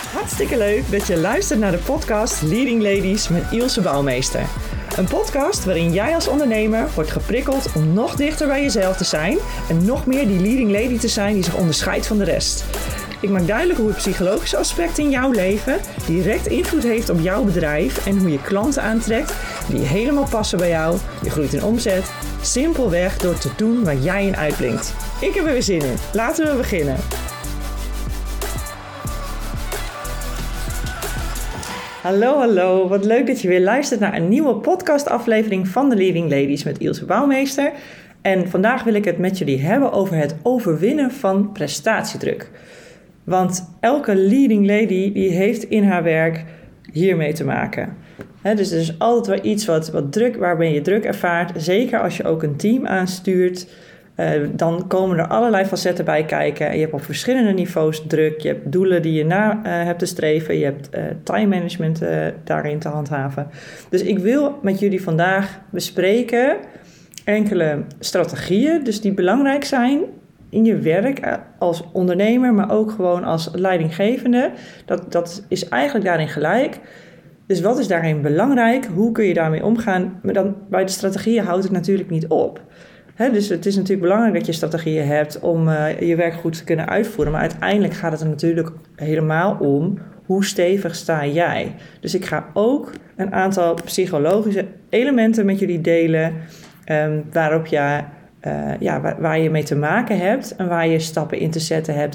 Hartstikke leuk dat je luistert naar de podcast Leading Ladies met Ilse Bouwmeester. Een podcast waarin jij als ondernemer wordt geprikkeld om nog dichter bij jezelf te zijn en nog meer die leading lady te zijn die zich onderscheidt van de rest. Ik maak duidelijk hoe het psychologische aspect in jouw leven direct invloed heeft op jouw bedrijf en hoe je klanten aantrekt die helemaal passen bij jou. Je groeit in omzet, simpelweg door te doen waar jij in uitblinkt. Ik heb er weer zin in. Laten we beginnen. Hallo, wat leuk dat je weer luistert naar een nieuwe podcastaflevering van de Leading Ladies met Ilse Bouwmeester. En vandaag wil ik het met jullie hebben over het overwinnen van prestatiedruk. Want elke leading lady die heeft in haar werk hiermee te maken. Dus er is altijd wel iets wat druk, waarbij je druk ervaart. Zeker als je ook een team aanstuurt. Dan komen er allerlei facetten bij kijken. Je hebt op verschillende niveaus druk. Je hebt doelen die je hebt te streven. Je hebt time management daarin te handhaven. Dus ik wil met jullie vandaag bespreken enkele strategieën. Dus die belangrijk zijn in je werk als ondernemer, maar ook gewoon als leidinggevende. Dat is eigenlijk daarin gelijk. Dus wat is daarin belangrijk? Hoe kun je daarmee omgaan? Maar dan bij de strategieën houdt het natuurlijk niet op. Dus het is natuurlijk belangrijk dat je strategieën hebt om je werk goed te kunnen uitvoeren. Maar uiteindelijk gaat het er natuurlijk helemaal om hoe stevig sta jij. Dus ik ga ook een aantal psychologische elementen met jullie delen waarop waar je mee te maken hebt en waar je stappen in te zetten hebt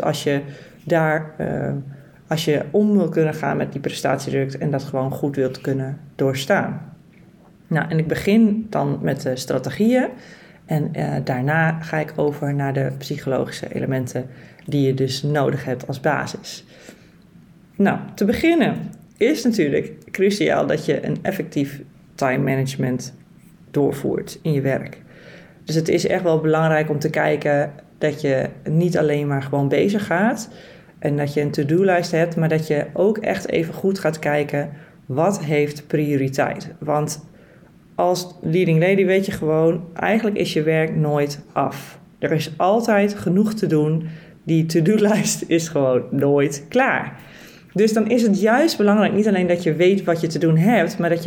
als je om wil kunnen gaan met die prestatiedruk en dat gewoon goed wilt kunnen doorstaan. Nou, en ik begin dan met de strategieën. En daarna ga ik over naar de psychologische elementen die je dus nodig hebt als basis. Nou, te beginnen is natuurlijk cruciaal dat je een effectief time management doorvoert in je werk. Dus het is echt wel belangrijk om te kijken dat je niet alleen maar gewoon bezig gaat en dat je een to-do-lijst hebt, maar dat je ook echt even goed gaat kijken wat heeft prioriteit. Want als leading lady weet je gewoon, eigenlijk is je werk nooit af. Er is altijd genoeg te doen. Die to-do-lijst is gewoon nooit klaar. Dus dan is het juist belangrijk, niet alleen dat je weet wat je te doen hebt, maar dat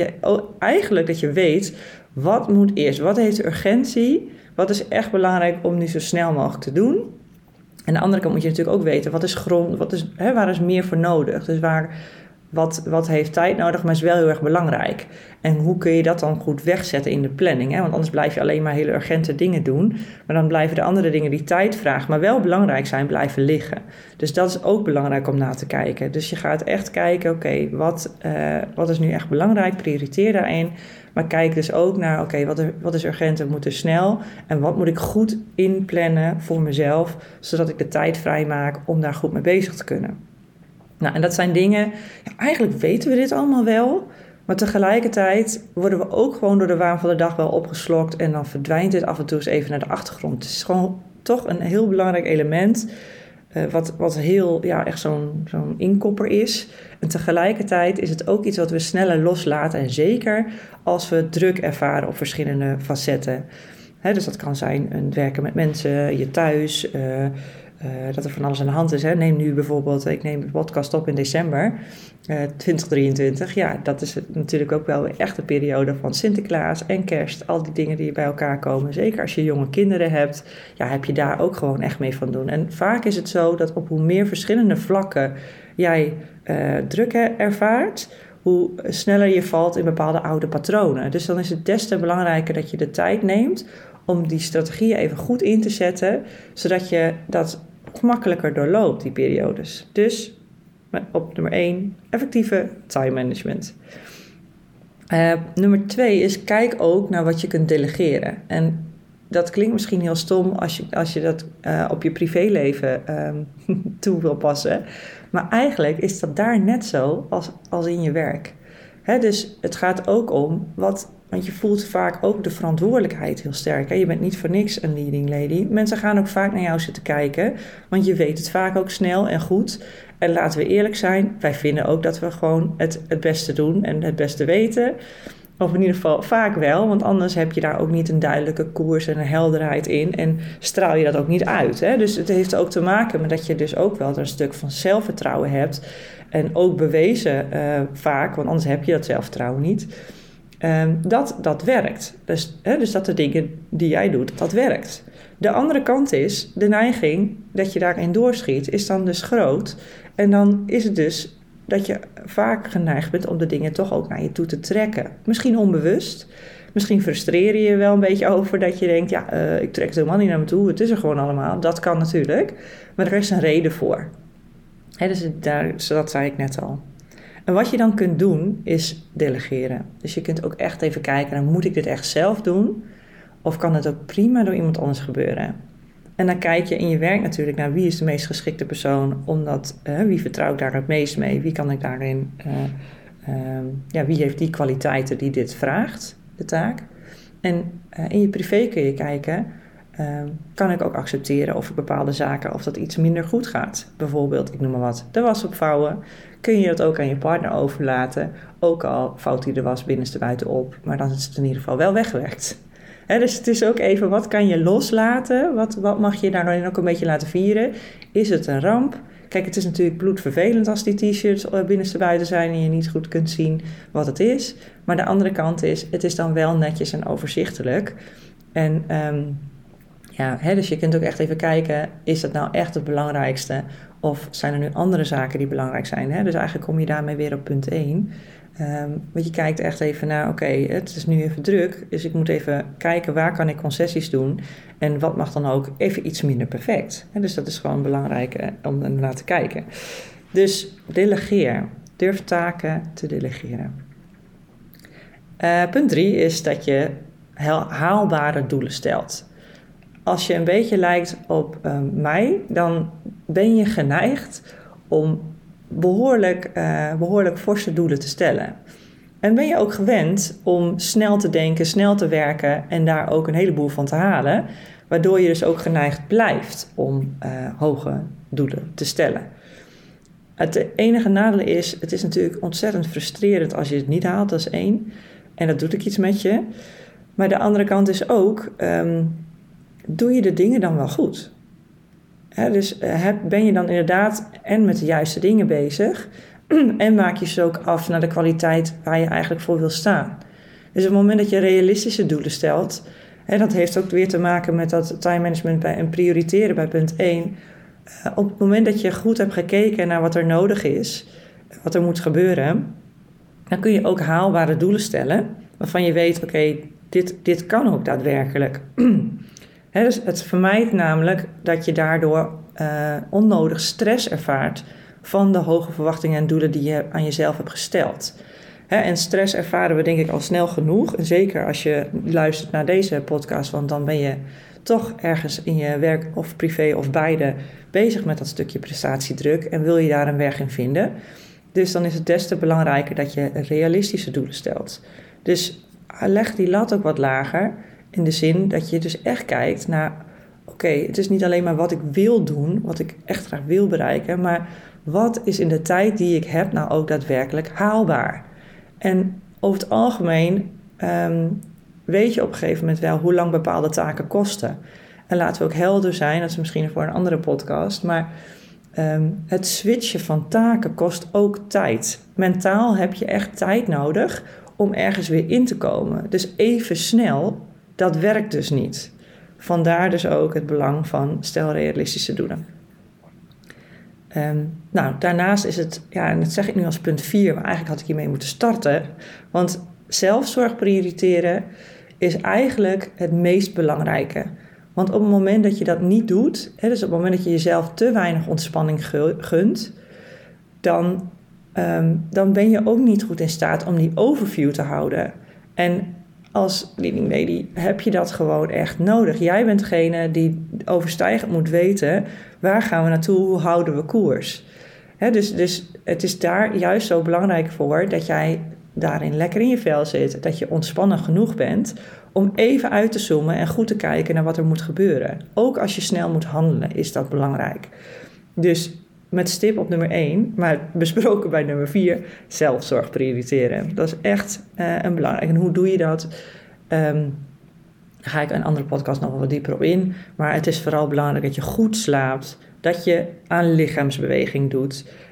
je weet wat moet eerst. Wat heeft de urgentie? Wat is echt belangrijk om nu zo snel mogelijk te doen? En aan de andere kant moet je natuurlijk ook weten, wat is grond, waar is meer voor nodig? Dus wat heeft tijd nodig, maar is wel heel erg belangrijk. En hoe kun je dat dan goed wegzetten in de planning? Hè? Want anders blijf je alleen maar hele urgente dingen doen. Maar dan blijven de andere dingen die tijd vragen, maar wel belangrijk zijn, blijven liggen. Dus dat is ook belangrijk om na te kijken. Dus je gaat echt kijken, oké, wat is nu echt belangrijk? Prioriteer daarin. Maar kijk dus ook naar, wat is urgent en moet er snel? En wat moet ik goed inplannen voor mezelf, zodat ik de tijd vrijmaak om daar goed mee bezig te kunnen? Nou, en dat zijn dingen, eigenlijk weten we dit allemaal wel, maar tegelijkertijd worden we ook gewoon door de waan van de dag wel opgeslokt en dan verdwijnt dit af en toe eens even naar de achtergrond. Het is gewoon toch een heel belangrijk element, wat heel, echt zo'n inkopper is. En tegelijkertijd is het ook iets wat we sneller loslaten en zeker als we druk ervaren op verschillende facetten. Dus dat kan zijn een werken met mensen, je thuis, dat er van alles aan de hand is. Neem nu bijvoorbeeld, ik neem de podcast op in december 2023. Ja, dat is natuurlijk ook wel echt een periode van Sinterklaas en Kerst. Al die dingen die bij elkaar komen. Zeker als je jonge kinderen hebt, heb je daar ook gewoon echt mee van doen. En vaak is het zo dat op hoe meer verschillende vlakken jij druk ervaart, hoe sneller je valt in bepaalde oude patronen. Dus dan is het des te belangrijker dat je de tijd neemt om die strategieën even goed in te zetten, zodat je dat gemakkelijker doorloopt, die periodes. Dus op nummer 1, effectieve time management. Nummer 2 is, kijk ook naar wat je kunt delegeren. En dat klinkt misschien heel stom als je dat op je privéleven toe wil passen. Maar eigenlijk is dat daar net zo als in je werk. Dus het gaat ook om want je voelt vaak ook de verantwoordelijkheid heel sterk. Je bent niet voor niks een leading lady. Mensen gaan ook vaak naar jou zitten kijken, want je weet het vaak ook snel en goed. En laten we eerlijk zijn, wij vinden ook dat we gewoon het beste doen en het beste weten. Of in ieder geval vaak wel, want anders heb je daar ook niet een duidelijke koers en een helderheid in. En straal je dat ook niet uit. Dus het heeft ook te maken met dat je dus ook wel een stuk van zelfvertrouwen hebt. en ook bewezen vaak, want anders heb je dat zelfvertrouwen niet, dat werkt. Dus dat de dingen die jij doet, dat werkt. De andere kant is, de neiging dat je daarin doorschiet, is dan dus groot. En dan is het dus dat je vaak geneigd bent om de dingen toch ook naar je toe te trekken. Misschien onbewust. Misschien frustreer je je wel een beetje over dat je denkt, ik trek het helemaal niet naar me toe. Het is er gewoon allemaal. Dat kan natuurlijk. Maar er is een reden voor. Dus dat zei ik net al. En wat je dan kunt doen, is delegeren. Dus je kunt ook echt even kijken, moet ik dit echt zelf doen? Of kan het ook prima door iemand anders gebeuren? En dan kijk je in je werk natuurlijk naar wie is de meest geschikte persoon, omdat wie vertrouw ik daar het meest mee? Wie kan ik daarin, wie heeft die kwaliteiten die dit vraagt, de taak? En in je privé kun je kijken, kan ik ook accepteren of bepaalde zaken, of dat iets minder goed gaat. Bijvoorbeeld, ik noem maar wat, de was opvouwen. Kun je dat ook aan je partner overlaten, ook al vouwt hij de was binnenste buiten op, maar dan is het in ieder geval wel weggewerkt. Dus het is ook even, wat kan je loslaten? Wat mag je daarin ook een beetje laten vieren? Is het een ramp? Kijk, het is natuurlijk bloedvervelend als die t-shirts binnenste buiten zijn en je niet goed kunt zien wat het is. Maar de andere kant is, het is dan wel netjes en overzichtelijk. En dus je kunt ook echt even kijken, is dat nou echt het belangrijkste? Of zijn er nu andere zaken die belangrijk zijn? Dus eigenlijk kom je daarmee weer op punt 1. Want je kijkt echt even naar, het is nu even druk, dus ik moet even kijken waar kan ik concessies doen en wat mag dan ook even iets minder perfect. Dus dat is gewoon belangrijk om naar te kijken. Dus delegeer. Durf taken te delegeren. Punt 3 is dat je haalbare doelen stelt. Als je een beetje lijkt op mij, dan ben je geneigd om behoorlijk forse doelen te stellen. En ben je ook gewend om snel te denken, snel te werken en daar ook een heleboel van te halen, waardoor je dus ook geneigd blijft om hoge doelen te stellen. Het enige nadeel is, het is natuurlijk ontzettend frustrerend als je het niet haalt, dat is 1. En dat doet ook iets met je. Maar de andere kant is ook, doe je de dingen dan wel goed? Dus ben je dan inderdaad en met de juiste dingen bezig en maak je ze ook af naar de kwaliteit waar je eigenlijk voor wil staan. Dus op het moment dat je realistische doelen stelt, dat heeft ook weer te maken met dat time management en prioriteren bij punt 1. Op het moment dat je goed hebt gekeken naar wat er nodig is, wat er moet gebeuren, dan kun je ook haalbare doelen stellen waarvan je weet, dit kan ook daadwerkelijk. Dus het vermijdt namelijk dat je daardoor onnodig stress ervaart van de hoge verwachtingen en doelen die je aan jezelf hebt gesteld. En stress ervaren we denk ik al snel genoeg. En zeker als je luistert naar deze podcast, want dan ben je toch ergens in je werk of privé of beide bezig met dat stukje prestatiedruk en wil je daar een weg in vinden. Dus dan is het des te belangrijker dat je realistische doelen stelt. Dus leg die lat ook wat lager. In de zin dat je dus echt kijkt naar, het is niet alleen maar wat ik wil doen, wat ik echt graag wil bereiken, maar wat is in de tijd die ik heb nou ook daadwerkelijk haalbaar? En over het algemeen weet je op een gegeven moment wel hoe lang bepaalde taken kosten. En laten we ook helder zijn, dat is misschien voor een andere podcast, maar het switchen van taken kost ook tijd. Mentaal heb je echt tijd nodig om ergens weer in te komen. Dus even snel, dat werkt dus niet. Vandaar dus ook het belang van stel realistische doelen. Daarnaast is het, en dat zeg ik nu als punt 4, maar eigenlijk had ik hiermee moeten starten. Want zelfzorg prioriteren is eigenlijk het meest belangrijke. Want op het moment dat je dat niet doet, dus op het moment dat je jezelf te weinig ontspanning gunt, dan ben je ook niet goed in staat om die overview te houden. En als leading lady heb je dat gewoon echt nodig. Jij bent degene die overstijgend moet weten, waar gaan we naartoe, hoe houden we koers? Dus het is daar juist zo belangrijk voor dat jij daarin lekker in je vel zit, dat je ontspannen genoeg bent om even uit te zoomen en goed te kijken naar wat er moet gebeuren. Ook als je snel moet handelen is dat belangrijk. Dus met stip op nummer 1, maar besproken bij nummer 4, zelfzorg prioriteren. Dat is echt een belangrijk. En hoe doe je dat? Daar ga ik een andere podcast nog wel wat dieper op in. Maar het is vooral belangrijk dat je goed slaapt, dat je aan lichaamsbeweging doet,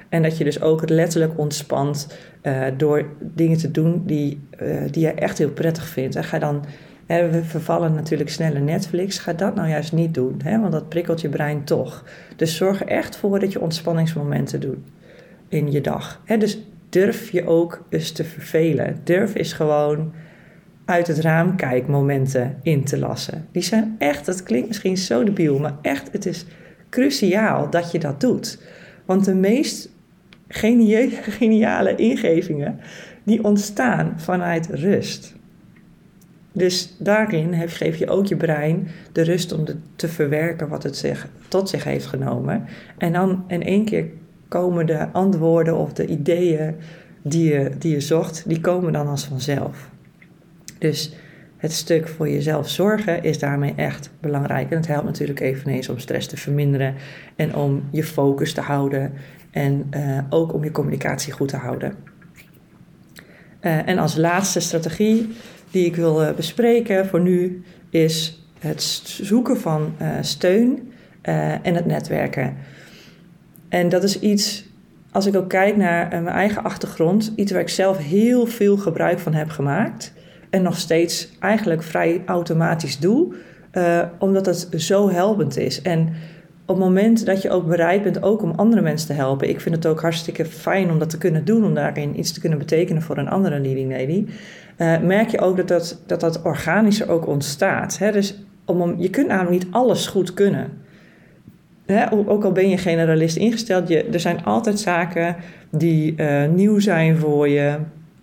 En dat je dus ook letterlijk ontspant door dingen te doen die je echt heel prettig vindt. En ga dan, we vervallen natuurlijk snel in Netflix. Ga dat nou juist niet doen, want dat prikkelt je brein toch. Dus zorg er echt voor dat je ontspanningsmomenten doet in je dag. Dus durf je ook eens te vervelen. Durf is gewoon uit het raam kijkmomenten in te lassen. Die zijn echt, dat klinkt misschien zo debiel, maar echt, het is cruciaal dat je dat doet. Want de meest geniale ingevingen, die ontstaan vanuit rust. Dus daarin geef je ook je brein de rust om te verwerken wat het tot zich heeft genomen. En dan in één keer komen de antwoorden of de ideeën die je zocht, die komen dan als vanzelf. Dus het stuk voor jezelf zorgen is daarmee echt belangrijk. En het helpt natuurlijk eveneens om stress te verminderen en om je focus te houden en ook om je communicatie goed te houden. En als laatste strategie die ik wil bespreken voor nu is het zoeken van steun en het netwerken. En dat is iets, als ik ook kijk naar mijn eigen achtergrond, iets waar ik zelf heel veel gebruik van heb gemaakt en nog steeds eigenlijk vrij automatisch doe, omdat het zo helpend is. En op het moment dat je ook bereid bent ook om andere mensen te helpen, ik vind het ook hartstikke fijn om dat te kunnen doen, om daarin iets te kunnen betekenen voor een andere leading lady, merk je ook dat organischer ook ontstaat. Dus je kunt namelijk niet alles goed kunnen. Ook al ben je generalist ingesteld, er zijn altijd zaken die nieuw zijn voor je,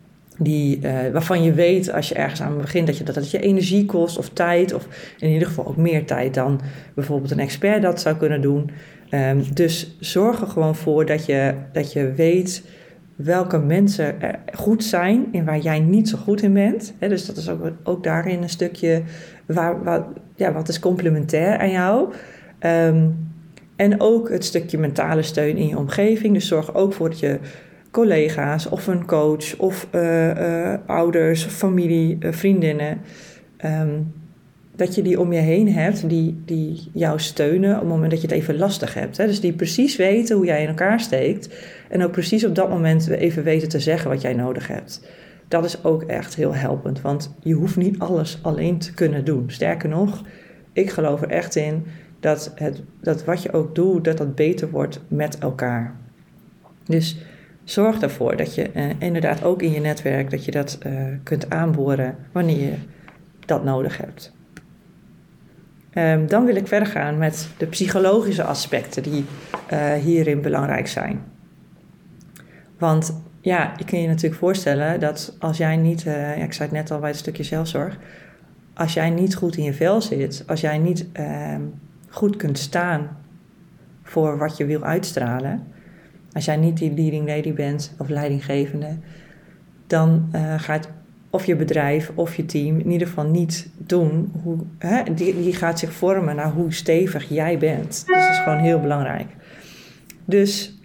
waarvan je weet als je ergens aan begint dat je energie kost of tijd, of in ieder geval ook meer tijd dan bijvoorbeeld een expert dat zou kunnen doen. Dus zorg er gewoon voor dat je weet welke mensen goed zijn en waar jij niet zo goed in bent. Dus dat is ook daarin een stukje wat is complementair aan jou. En ook het stukje mentale steun in je omgeving. Dus zorg ook voor dat je collega's of een coach of ouders, familie, vriendinnen, dat je die om je heen hebt die jou steunen op het moment dat je het even lastig hebt. Dus die precies weten hoe jij in elkaar steekt en ook precies op dat moment even weten te zeggen wat jij nodig hebt. Dat is ook echt heel helpend, want je hoeft niet alles alleen te kunnen doen. Sterker nog, ik geloof er echt in dat wat je ook doet, dat beter wordt met elkaar. Dus zorg ervoor dat je inderdaad ook in je netwerk, dat je dat kunt aanboren wanneer je dat nodig hebt. Dan wil ik verder gaan met de psychologische aspecten die hierin belangrijk zijn. Want je kunt je natuurlijk voorstellen dat als jij niet, ik zei het net al bij het stukje zelfzorg, als jij niet goed in je vel zit, als jij niet goed kunt staan voor wat je wil uitstralen, als jij niet die leading lady bent of leidinggevende, dan gaat of je bedrijf of je team in ieder geval niet doen. Die gaat zich vormen naar hoe stevig jij bent. Dus dat is gewoon heel belangrijk. Dus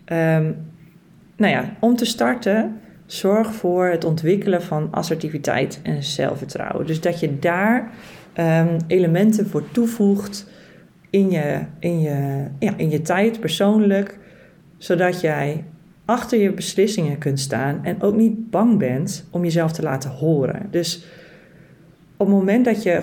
om te starten, zorg voor het ontwikkelen van assertiviteit en zelfvertrouwen. Dus dat je daar elementen voor toevoegt in je tijd persoonlijk, zodat jij achter je beslissingen kunt staan en ook niet bang bent om jezelf te laten horen. Dus op het moment dat je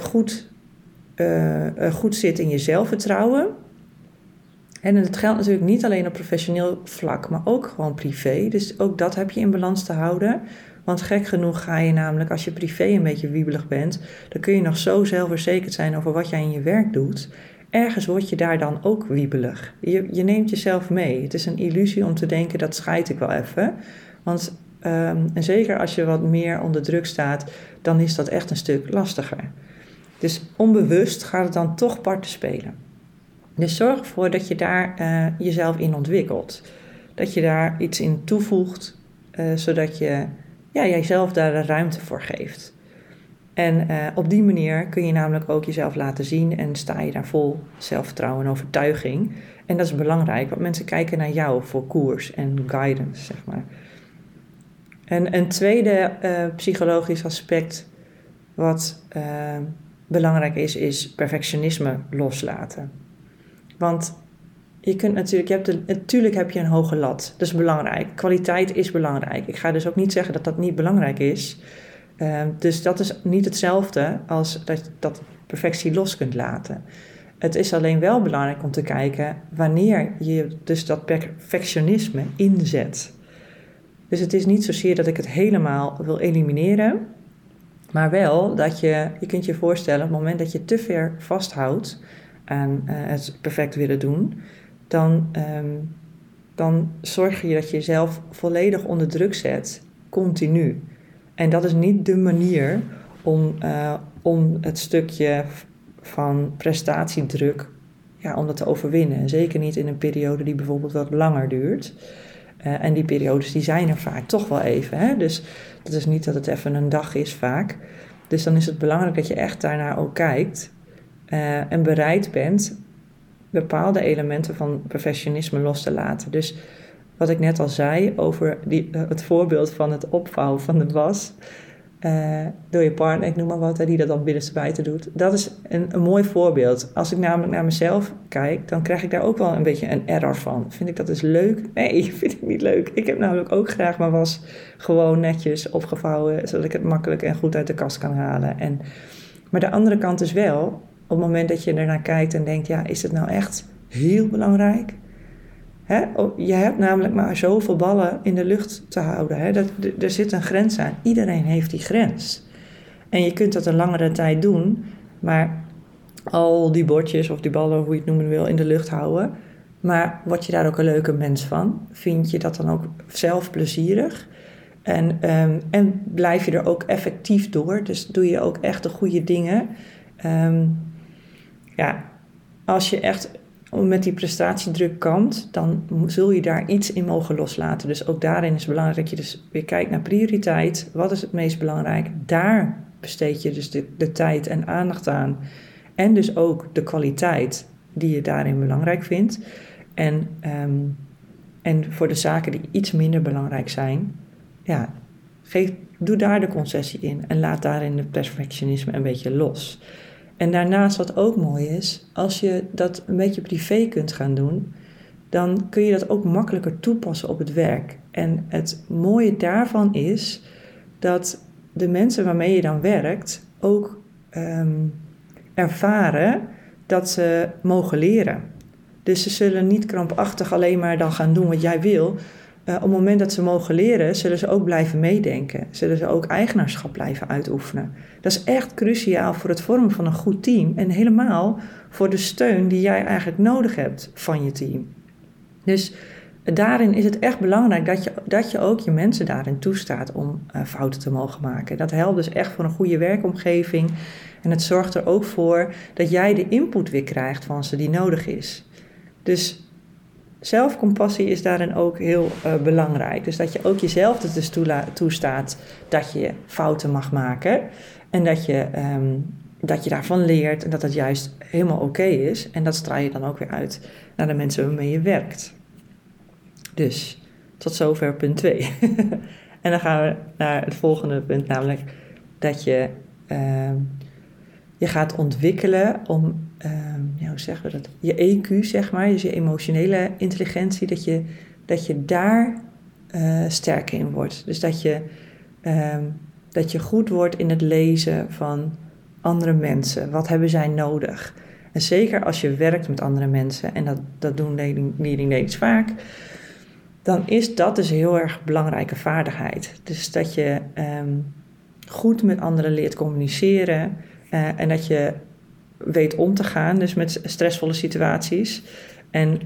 goed zit in je zelfvertrouwen, en dat geldt natuurlijk niet alleen op professioneel vlak, maar ook gewoon privé. Dus ook dat heb je in balans te houden. Want gek genoeg ga je namelijk, als je privé een beetje wiebelig bent, dan kun je nog zo zelfverzekerd zijn over wat jij in je werk doet. Ergens word je daar dan ook wiebelig. Je neemt jezelf mee. Het is een illusie om te denken, dat scheid ik wel even. Want en zeker als je wat meer onder druk staat, dan is dat echt een stuk lastiger. Dus onbewust gaat het dan toch parten spelen. Dus zorg ervoor dat je daar jezelf in ontwikkelt. Dat je daar iets in toevoegt, zodat je jijzelf daar de ruimte voor geeft. En op die manier kun je namelijk ook jezelf laten zien en sta je daar vol zelfvertrouwen en overtuiging. En dat is belangrijk, want mensen kijken naar jou voor koers en guidance, zeg maar. En een tweede psychologisch aspect wat belangrijk is perfectionisme loslaten. Want je kunt natuurlijk heb je een hoge lat. Dat is belangrijk. Kwaliteit is belangrijk. Ik ga dus ook niet zeggen dat dat niet belangrijk is. Dus dat is niet hetzelfde als dat perfectie los kunt laten. Het is alleen wel belangrijk om te kijken wanneer je dus dat perfectionisme inzet. Dus het is niet zozeer dat ik het helemaal wil elimineren, maar wel dat je kunt je voorstellen, op het moment dat je te ver vasthoudt aan het perfect willen doen, dan zorg je dat je jezelf volledig onder druk zet, continu. En dat is niet de manier om het stukje van prestatiedruk, om dat te overwinnen. En zeker niet in een periode die bijvoorbeeld wat langer duurt. En die periodes die zijn er vaak toch wel even. Hè? Dus dat is niet dat het even een dag is vaak. Dus dan is het belangrijk dat je echt daarnaar ook kijkt. En bereid bent bepaalde elementen van perfectionisme los te laten. Dus wat ik net al zei over het voorbeeld van het opvouwen van de was door je partner, ik noem maar wat, die dat dan binnenstebuiten doet. Dat is een mooi voorbeeld. Als ik namelijk naar mezelf kijk, dan krijg ik daar ook wel een beetje een error van. Vind ik dat dus leuk? Nee, vind ik niet leuk. Ik heb namelijk ook graag mijn was gewoon netjes opgevouwen, zodat ik het makkelijk en goed uit de kast kan halen. Maar de andere kant is wel, op het moment dat je ernaar kijkt en denkt, is het nou echt heel belangrijk? Je hebt namelijk maar zoveel ballen in de lucht te houden. Er zit een grens aan. Iedereen heeft die grens. En je kunt dat een langere tijd doen, maar al die bordjes of die ballen, hoe je het noemen wil, in de lucht houden. Maar word je daar ook een leuke mens van? Vind je dat dan ook zelf plezierig? En blijf je er ook effectief door? Dus doe je ook echt de goede dingen? Als je echt met die prestatiedruk kampt, dan zul je daar iets in mogen loslaten. Dus ook daarin is het belangrijk dat je dus weer kijkt naar prioriteit. Wat is het meest belangrijk? Daar besteed je dus de tijd en aandacht aan. En dus ook de kwaliteit die je daarin belangrijk vindt. En voor de zaken die iets minder belangrijk zijn, doe daar de concessie in. En laat daarin het perfectionisme een beetje los. En daarnaast wat ook mooi is, als je dat een beetje privé kunt gaan doen, dan kun je dat ook makkelijker toepassen op het werk. En het mooie daarvan is dat de mensen waarmee je dan werkt ook ervaren dat ze mogen leren. Dus ze zullen niet krampachtig alleen maar dan gaan doen wat jij wil. Op het moment dat ze mogen leren, zullen ze ook blijven meedenken. Zullen ze ook eigenaarschap blijven uitoefenen. Dat is echt cruciaal voor het vormen van een goed team. En helemaal voor de steun die jij eigenlijk nodig hebt van je team. Dus daarin is het echt belangrijk dat je ook je mensen daarin toestaat om fouten te mogen maken. Dat helpt dus echt voor een goede werkomgeving. En het zorgt er ook voor dat jij de input weer krijgt van ze die nodig is. Dus zelfcompassie is daarin ook heel belangrijk. Dus dat je ook jezelf het dus toestaat dat je fouten mag maken. En dat je daarvan leert en dat het juist helemaal oké is. En dat straal je dan ook weer uit naar de mensen waarmee je werkt. Dus tot zover punt 2. En dan gaan we naar het volgende punt, namelijk dat je gaat ontwikkelen om, hoe zeggen we dat? Je EQ, zeg maar, dus je emotionele intelligentie, dat je daar sterker in wordt. Dus dat je goed wordt in het lezen van andere mensen. Wat hebben zij nodig? En zeker als je werkt met andere mensen, en dat doen leading ladies vaak, dan is dat dus een heel erg belangrijke vaardigheid. Dus dat je goed met anderen leert communiceren en dat je weet om te gaan, dus met stressvolle situaties. En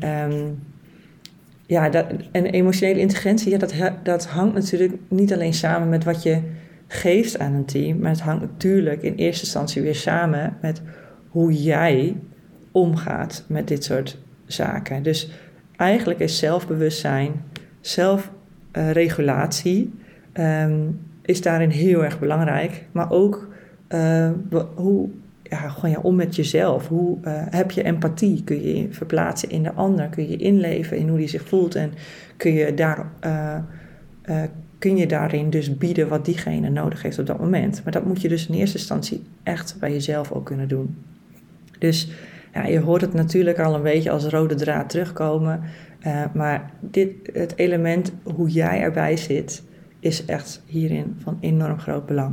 emotionele intelligentie, dat hangt natuurlijk niet alleen samen met wat je geeft aan een team, maar het hangt natuurlijk in eerste instantie weer samen met hoe jij omgaat met dit soort zaken. Dus eigenlijk is zelfbewustzijn, zelfregulatie is daarin heel erg belangrijk. Maar ook hoe ga je om met jezelf? Hoe heb je empathie? Kun je verplaatsen in de ander? Kun je inleven in hoe die zich voelt? En kun je daarin dus bieden wat diegene nodig heeft op dat moment? Maar dat moet je dus in eerste instantie echt bij jezelf ook kunnen doen. Dus Ja, je hoort het natuurlijk al een beetje als rode draad terugkomen. Maar het element hoe jij erbij zit, is echt hierin van enorm groot belang.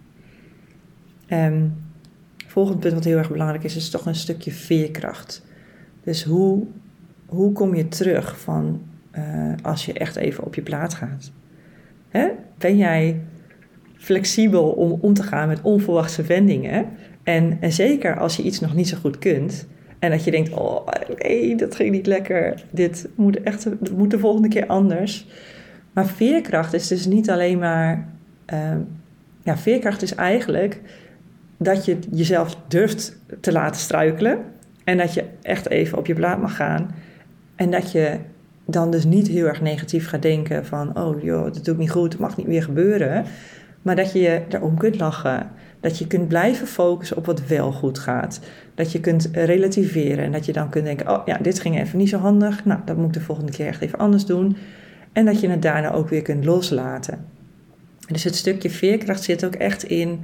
Volgend punt wat heel erg belangrijk is toch een stukje veerkracht. Dus hoe kom je terug van als je echt even op je plaat gaat? Hè? Ben jij flexibel om te gaan met onverwachte wendingen? En zeker als je iets nog niet zo goed kunt en dat je denkt, oh nee, dat ging niet lekker. Dit moet de volgende keer anders. Maar veerkracht is dus niet alleen maar... veerkracht is eigenlijk dat je jezelf durft te laten struikelen en dat je echt even op je plaat mag gaan. En dat je dan dus niet heel erg negatief gaat denken van, oh joh, dat doe ik niet goed, het mag niet meer gebeuren. Maar dat je je erom kunt lachen. Dat je kunt blijven focussen op wat wel goed gaat. Dat je kunt relativeren en dat je dan kunt denken, oh ja, dit ging even niet zo handig. Nou, dat moet ik de volgende keer echt even anders doen. En dat je het daarna ook weer kunt loslaten. Dus het stukje veerkracht zit ook echt in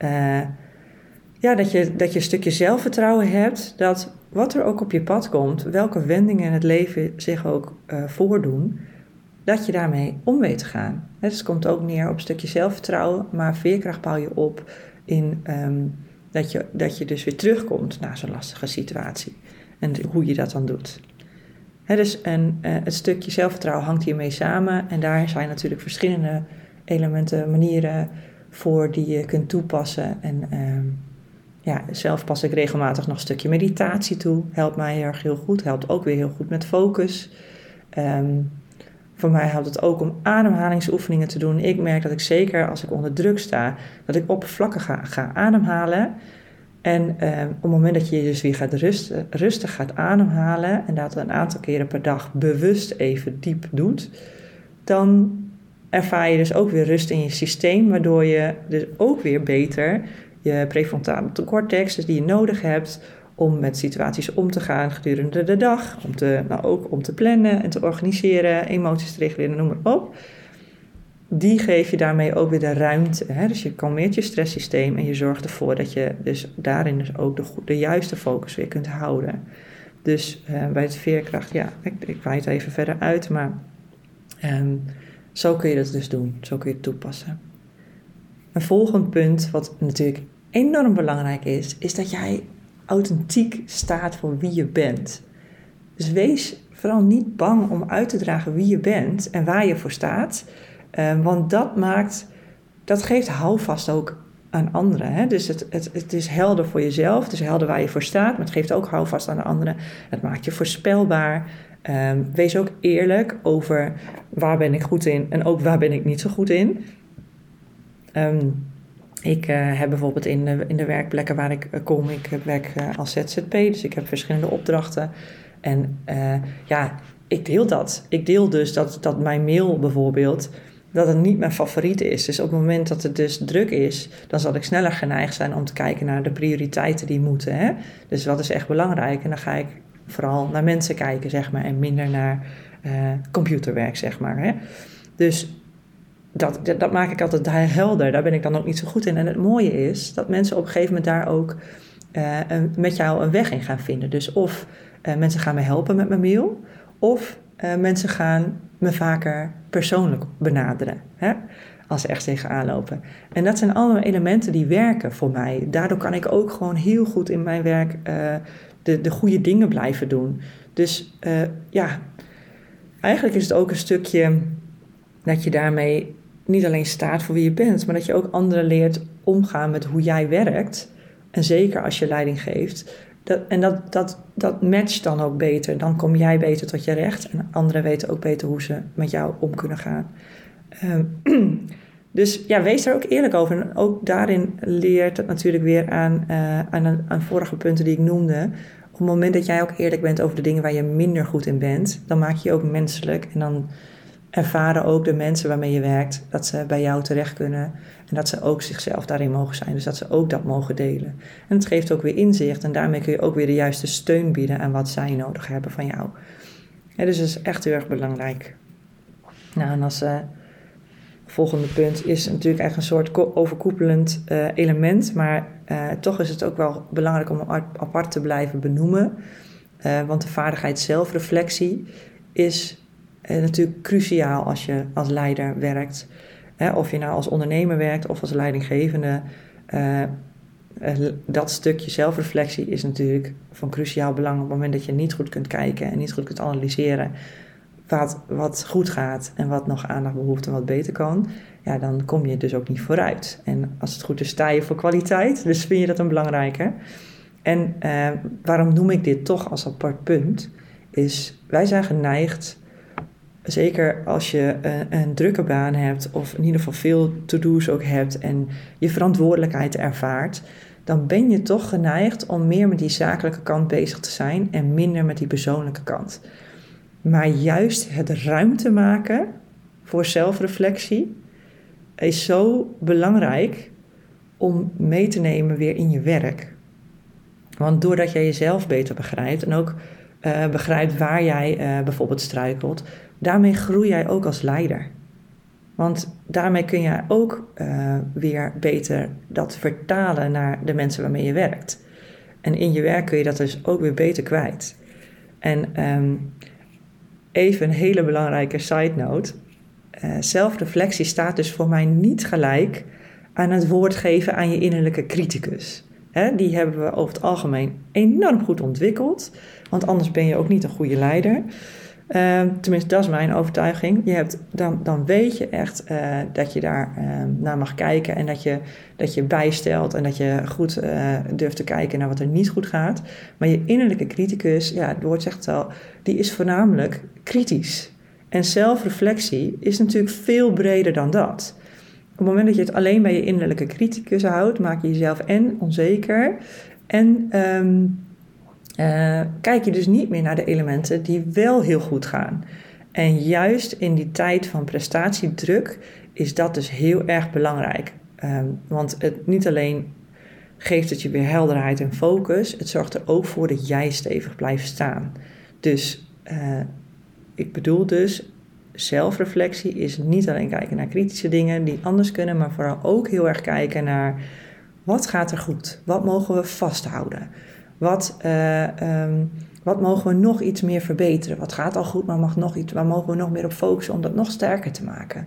dat je een stukje zelfvertrouwen hebt. Dat wat er ook op je pad komt, welke wendingen in het leven zich ook voordoen, dat je daarmee om weet te gaan. Dus het komt ook neer op een stukje zelfvertrouwen, maar veerkracht bouw je op in dat je dus weer terugkomt na zo'n lastige situatie. En hoe je dat dan doet. Het stukje zelfvertrouwen hangt hiermee samen. En daar zijn natuurlijk verschillende elementen, manieren voor die je kunt toepassen. En zelf pas ik regelmatig nog een stukje meditatie toe. Helpt mij heel goed. Helpt ook weer heel goed met focus. Voor mij helpt het ook om ademhalingsoefeningen te doen. Ik merk dat ik zeker als ik onder druk sta, dat ik oppervlakkig ga ademhalen. En op het moment dat je dus weer gaat rustig gaat ademhalen en dat een aantal keren per dag bewust even diep doet, dan ervaar je dus ook weer rust in je systeem, waardoor je dus ook weer beter je prefrontale cortex, dus die je nodig hebt om met situaties om te gaan gedurende de dag, om te plannen en te organiseren, emoties te reguleren, noem maar op. Die geef je daarmee ook weer de ruimte. Hè? Dus je kalmeert je stresssysteem en je zorgt ervoor dat je dus daarin dus ook de juiste focus weer kunt houden. Dus bij het veerkracht, ik waai het even verder uit, maar zo kun je dat dus doen. Zo kun je het toepassen. Een volgend punt, wat natuurlijk enorm belangrijk is dat jij authentiek staat voor wie je bent. Dus wees vooral niet bang om uit te dragen wie je bent en waar je voor staat. Want dat geeft houvast ook aan anderen. Hè? Dus het is helder voor jezelf, het is helder waar je voor staat, maar het geeft ook houvast aan de anderen. Het maakt je voorspelbaar. Wees ook eerlijk over waar ben ik goed in en ook waar ben ik niet zo goed in. Ik heb bijvoorbeeld in de werkplekken waar ik kom, ik werk als ZZP, dus ik heb verschillende opdrachten. En ik deel dat. Ik deel dus dat mijn mail bijvoorbeeld, dat het niet mijn favoriet is. Dus op het moment dat het dus druk is, dan zal ik sneller geneigd zijn om te kijken naar de prioriteiten die moeten. Hè? Dus wat is echt belangrijk? En dan ga ik vooral naar mensen kijken, zeg maar, en minder naar computerwerk, zeg maar. Hè? Dus dat maak ik altijd helder. Daar ben ik dan ook niet zo goed in. En het mooie is dat mensen op een gegeven moment daar ook met jou een weg in gaan vinden. Dus of mensen gaan me helpen met mijn mail, of mensen gaan me vaker persoonlijk benaderen, hè, als ze echt tegenaan lopen. En dat zijn allemaal elementen die werken voor mij. Daardoor kan ik ook gewoon heel goed in mijn werk de goede dingen blijven doen. Dus eigenlijk is het ook een stukje dat je daarmee niet alleen staat voor wie je bent, maar dat je ook anderen leert omgaan met hoe jij werkt. En zeker als je leiding geeft. Dat matcht dan ook beter. Dan kom jij beter tot je recht. En anderen weten ook beter hoe ze met jou om kunnen gaan. Dus wees daar ook eerlijk over. En ook daarin leert het natuurlijk weer aan vorige punten die ik noemde. Op het moment dat jij ook eerlijk bent over de dingen waar je minder goed in bent, dan maak je je ook menselijk. En dan ervaren ook de mensen waarmee je werkt dat ze bij jou terecht kunnen. En dat ze ook zichzelf daarin mogen zijn. Dus dat ze ook dat mogen delen. En het geeft ook weer inzicht. En daarmee kun je ook weer de juiste steun bieden aan wat zij nodig hebben van jou. Dus dat is echt heel erg belangrijk. Nou, en als volgende punt is natuurlijk echt een soort overkoepelend element. Maar toch is het ook wel belangrijk om apart te blijven benoemen. Want de vaardigheid zelfreflectie is natuurlijk cruciaal als je als leider werkt. Of je nou als ondernemer werkt of als leidinggevende. Dat stukje zelfreflectie is natuurlijk van cruciaal belang op het moment dat je niet goed kunt kijken en niet goed kunt analyseren wat goed gaat en wat nog aandacht behoeft en wat beter kan. Ja, dan kom je dus ook niet vooruit. En als het goed is, sta je voor kwaliteit. Dus vind je dat een belangrijke. En waarom noem ik dit toch als apart punt? Is, wij zijn geneigd, zeker als je een drukke baan hebt of in ieder geval veel to-do's ook hebt en je verantwoordelijkheid ervaart, dan ben je toch geneigd om meer met die zakelijke kant bezig te zijn en minder met die persoonlijke kant. Maar juist het ruimte maken voor zelfreflectie is zo belangrijk om mee te nemen weer in je werk. Want doordat jij jezelf beter begrijpt en ook begrijpt waar jij bijvoorbeeld struikelt, daarmee groei jij ook als leider. Want daarmee kun je ook weer beter dat vertalen naar de mensen waarmee je werkt. En in je werk kun je dat dus ook weer beter kwijt. En even een hele belangrijke side note. Zelfreflectie staat dus voor mij niet gelijk aan het woord geven aan je innerlijke criticus. Die hebben we over het algemeen enorm goed ontwikkeld. Want anders ben je ook niet een goede leider. Tenminste, dat is mijn overtuiging. Dan weet je echt dat je daar naar mag kijken. En dat je bijstelt. En dat je goed durft te kijken naar wat er niet goed gaat. Maar je innerlijke criticus, ja, het woord zegt het al, die is voornamelijk kritisch. En zelfreflectie is natuurlijk veel breder dan dat. Op het moment dat je het alleen bij je innerlijke criticus houdt, maak je jezelf en onzeker. En kijk je dus niet meer naar de elementen die wel heel goed gaan. En juist in die tijd van prestatiedruk is dat dus heel erg belangrijk. Want het niet alleen geeft het je weer helderheid en focus, het zorgt er ook voor dat jij stevig blijft staan. Dus ik bedoel dus, zelfreflectie is niet alleen kijken naar kritische dingen die anders kunnen, maar vooral ook heel erg kijken naar wat gaat er goed? Wat mogen we vasthouden? Wat mogen we nog iets meer verbeteren? Wat gaat al goed, maar mag nog iets? Waar mogen we nog meer op focussen om dat nog sterker te maken?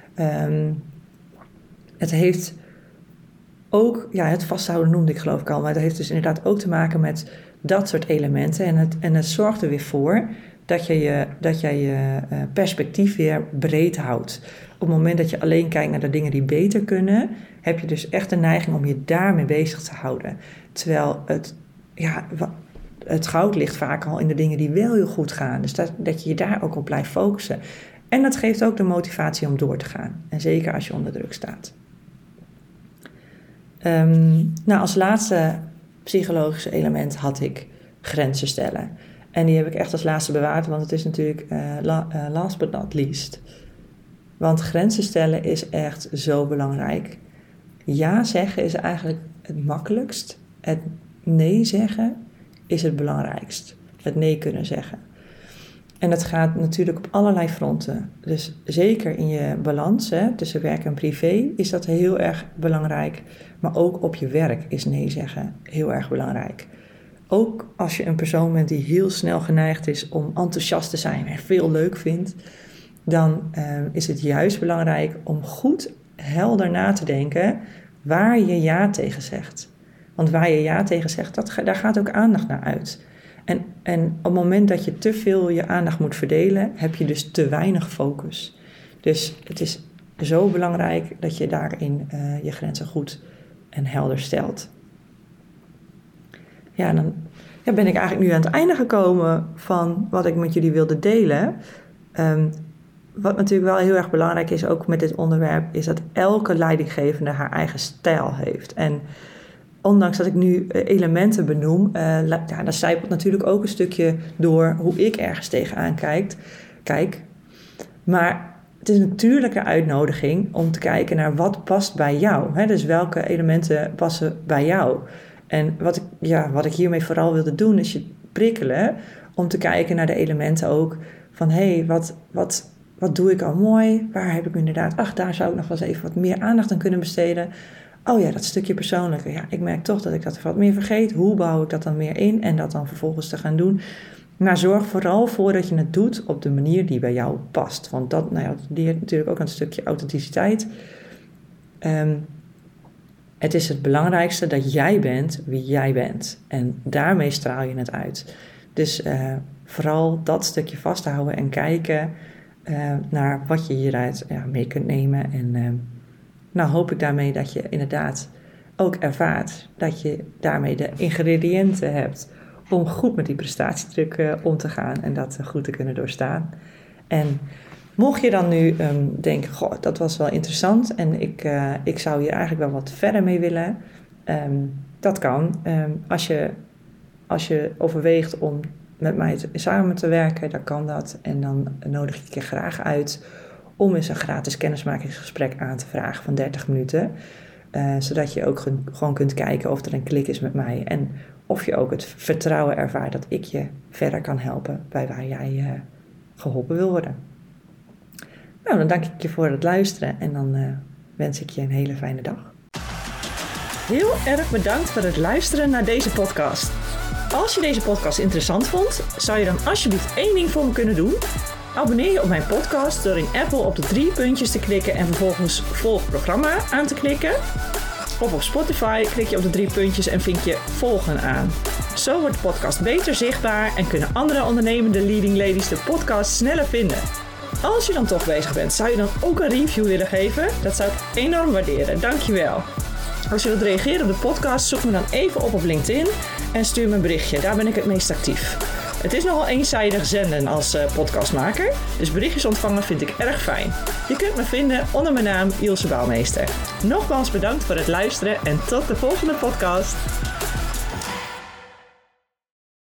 Het heeft ook, ja, het vasthouden noemde ik geloof ik al, maar het heeft dus inderdaad ook te maken met dat soort elementen. En het zorgt er weer voor dat jij je perspectief weer breed houdt. Op het moment dat je alleen kijkt naar de dingen die beter kunnen, heb je dus echt de neiging om je daarmee bezig te houden. Terwijl het goud ligt vaak al in de dingen die wel heel goed gaan. Dus dat je daar ook op blijft focussen. En dat geeft ook de motivatie om door te gaan. En zeker als je onder druk staat. Als laatste psychologische element had ik grenzen stellen. En die heb ik echt als laatste bewaard, want het is natuurlijk last but not least. Want grenzen stellen is echt zo belangrijk. Ja zeggen is eigenlijk het makkelijkst. Het nee zeggen is het belangrijkst. Het nee kunnen zeggen. En dat gaat natuurlijk op allerlei fronten. Dus zeker in je balans tussen werk en privé is dat heel erg belangrijk. Maar ook op je werk is nee zeggen heel erg belangrijk. Ook als je een persoon bent die heel snel geneigd is om enthousiast te zijn en veel leuk vindt, dan is het juist belangrijk om goed helder na te denken waar je ja tegen zegt. Want waar je ja tegen zegt, daar gaat ook aandacht naar uit. En op het moment dat je te veel je aandacht moet verdelen, heb je dus te weinig focus. Dus het is zo belangrijk dat je daarin je grenzen goed en helder stelt. Ja, dan ben ik eigenlijk nu aan het einde gekomen van wat ik met jullie wilde delen. Wat natuurlijk wel heel erg belangrijk is, ook met dit onderwerp, is dat elke leidinggevende haar eigen stijl heeft. En ondanks dat ik nu elementen benoem, daar zijpelt natuurlijk ook een stukje door hoe ik ergens tegenaan kijk. Maar het is natuurlijk een uitnodiging om te kijken naar wat past bij jou. Dus welke elementen passen bij jou. En wat ik hiermee vooral wilde doen, is je prikkelen om te kijken naar de elementen ook van wat wat doe ik al mooi? Waar heb ik inderdaad, daar zou ik nog wel eens even wat meer aandacht aan kunnen besteden. Oh ja, dat stukje persoonlijke. Ja, ik merk toch dat ik dat wat meer vergeet. Hoe bouw ik dat dan meer in en dat dan vervolgens te gaan doen? Maar zorg vooral voor dat je het doet op de manier die bij jou past. Want dat leert natuurlijk ook een stukje authenticiteit. Het is het belangrijkste dat jij bent wie jij bent. En daarmee straal je het uit. Dus vooral dat stukje vasthouden en kijken naar wat je hieruit mee kunt nemen. En hoop ik daarmee dat je inderdaad ook ervaart dat je daarmee de ingrediënten hebt om goed met die prestatiedruk om te gaan en dat goed te kunnen doorstaan. En mocht je dan nu denken, goh, dat was wel interessant en ik zou hier eigenlijk wel wat verder mee willen. Dat kan. Als je overweegt om met mij samen te werken, dan kan dat. En dan nodig ik je graag uit om eens een gratis kennismakingsgesprek aan te vragen van 30 minuten. Zodat je ook gewoon kunt kijken of er een klik is met mij. En of je ook het vertrouwen ervaart dat ik je verder kan helpen bij waar jij geholpen wil worden. Nou, dan dank ik je voor het luisteren en dan wens ik je een hele fijne dag. Heel erg bedankt voor het luisteren naar deze podcast. Als je deze podcast interessant vond, zou je dan alsjeblieft 1 ding voor me kunnen doen? Abonneer je op mijn podcast door in Apple op de 3 puntjes te klikken en vervolgens volg programma aan te klikken. Of op Spotify klik je op de 3 puntjes en vink je volgen aan. Zo wordt de podcast beter zichtbaar en kunnen andere ondernemende leading ladies de podcast sneller vinden. Als je dan toch bezig bent, zou je dan ook een review willen geven? Dat zou ik enorm waarderen, dankjewel. Als je wilt reageren op de podcast, zoek me dan even op LinkedIn en stuur me een berichtje. Daar ben ik het meest actief. Het is nogal eenzijdig zenden als podcastmaker, dus berichtjes ontvangen vind ik erg fijn. Je kunt me vinden onder mijn naam Ilse Bouwmeester. Nogmaals bedankt voor het luisteren en tot de volgende podcast.